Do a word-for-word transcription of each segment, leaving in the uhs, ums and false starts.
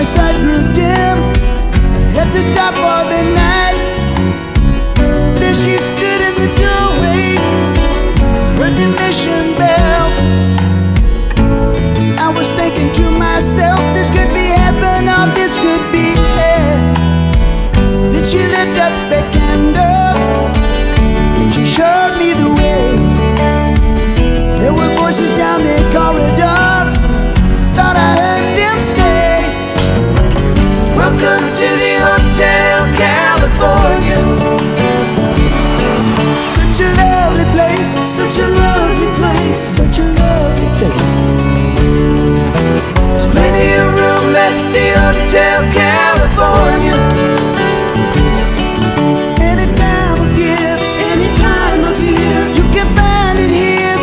my sight grew dim. Had to stop for the night. There she stood in the doorway, heard the mission bell. I was thinking to myself, this could be heaven or this could be hell. Then she lit up a candle and she showed me the way. There were voices down the corridor, thought I heard them say, welcome to the Hotel California. Such a lovely place, such a lovely place, such a lovely face. There's plenty of room at the Hotel California. Any time of year, any time of year, you can find it here.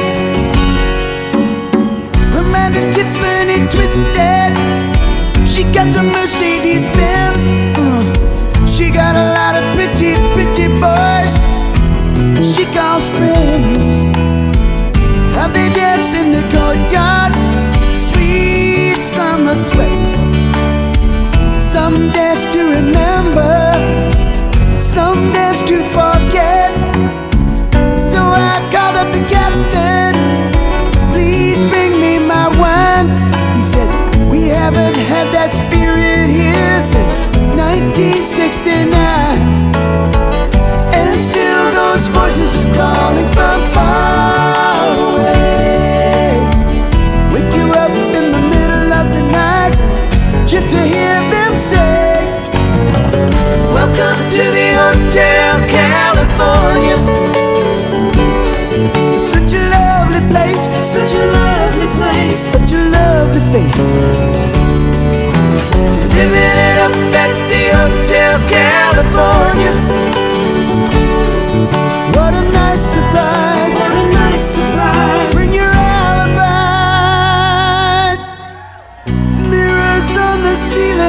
Her mind is Tiffany twisted. She got the Mercedes Benz. uh, She got a lot of pretty, pretty boys she calls friends. How they dance in the courtyard, sweet summer sweat. Some dance to remember, some dance to forget. So I called up the captain, please bring me my wine. He said, we haven't had that spirit here since nineteen sixty-nine. And still those voices are calling from far away. Wake you up in the middle of the night just to hear them say, welcome to the Hotel California. Such a lovely place, such a lovely place, such a lovely face. Living it up at the Hotel California. What a nice surprise, what a nice surprise. Bring your alibis. Mirrors on the ceiling,